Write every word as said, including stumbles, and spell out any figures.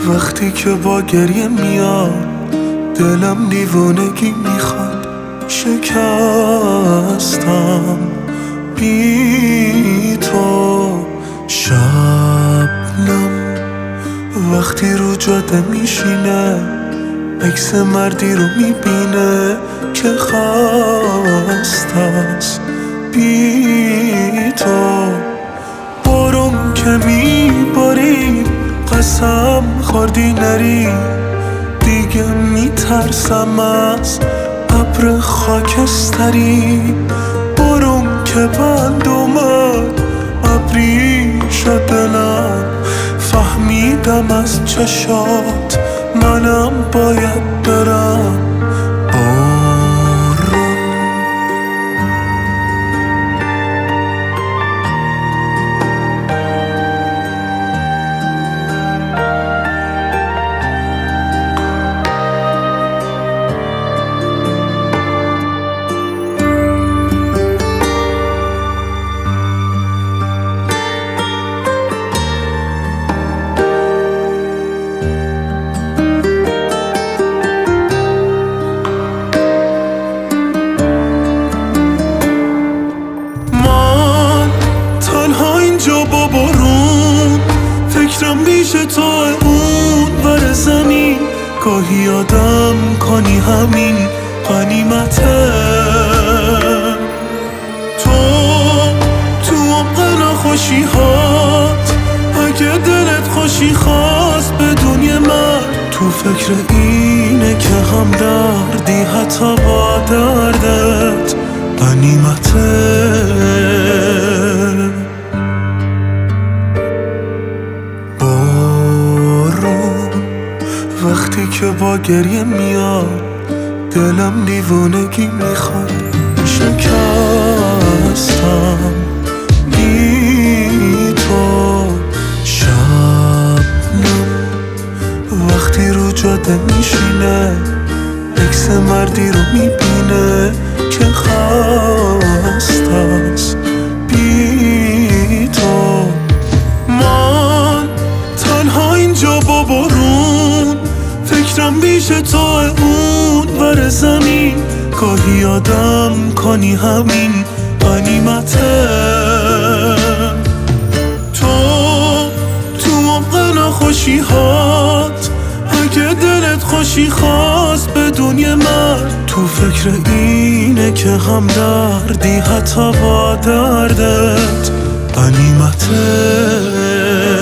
وقتی که با گریه میاد دلم دیوونگی میخواد شکستم بی تو. شبنم وقتی رو جاده میشینه عکس مردی رو میبینه که خسته است بی تو. بارون که میباری قسم خوردی نری، دیگه میترسم از ابر خاکستری. بارون که بند اومد ابری شد دلم، فهمیدم از چشات منم باید برم. با بارون فکرم میشه تا اون ور زمین، گاهی آدم کنی همین غنیمته. تو تو عمق نخوشی هات اگه دلت خوشی خواست بدون یه مرد، تو فکر اینه که هم دردی حتی با دردت غنیمته. وقتی که با گریه میاد دلم دیوونگی میخواد شکستم بی تو. شبنم وقتی رو جاده میشینه عکس مردی رو میبینه که خسته است بی تو. من تنها اینجا با بارون فکرم میشه تا اون ور زمین، گاهی آدم کنی همین غنیمته. تو تو عمق نخوشی هات اگه دلت خوشی خواست بدون یه مرد، تو فکر اینه که هم دردی حتی با دردت غنیمته.